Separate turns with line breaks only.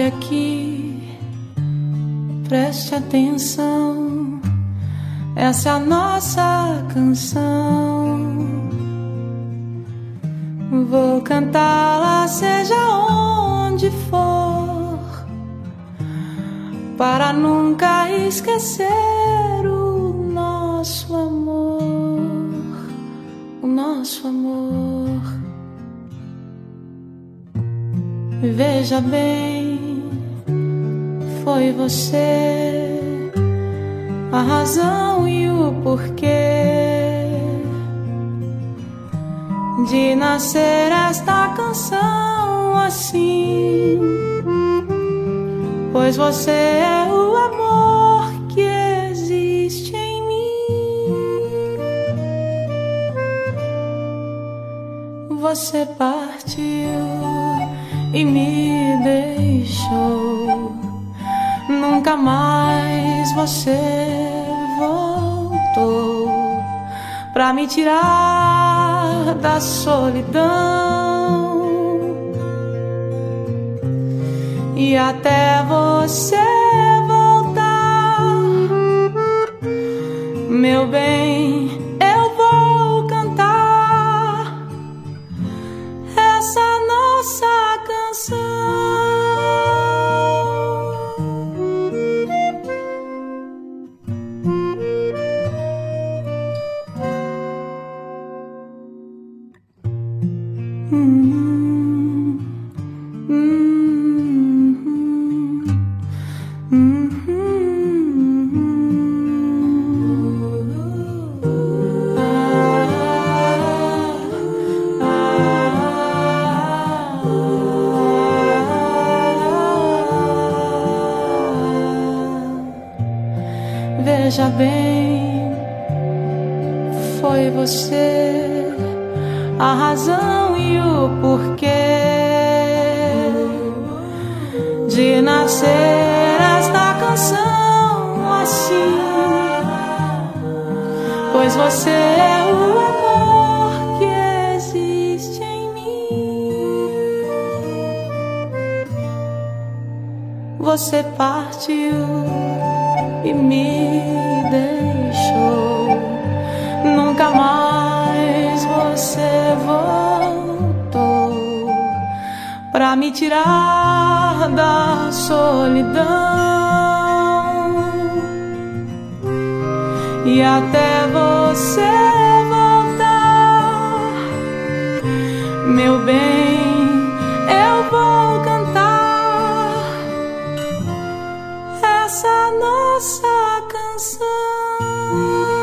Olha aqui, preste atenção, essa é a nossa canção. Vou cantá-la seja onde for, para nunca esquecer o nosso amor, o nosso amor. Veja bem, foi você a razão e o porquê de nascer esta canção assim, pois você é o amor que existe em mim. Você partiu e me deixou, nunca mais você voltou pra me tirar da solidão. E até você voltar, meu bem, eu vou cantar essa nossa canção. Veja bem, foi você a razão e o porquê de nascer esta canção assim, pois você é o amor que existe em mim. Você partiu e me deixou, nunca mais você voltou pra me tirar da solidão. E até você voltar, meu bem, eu vou cantar essa nossa canção.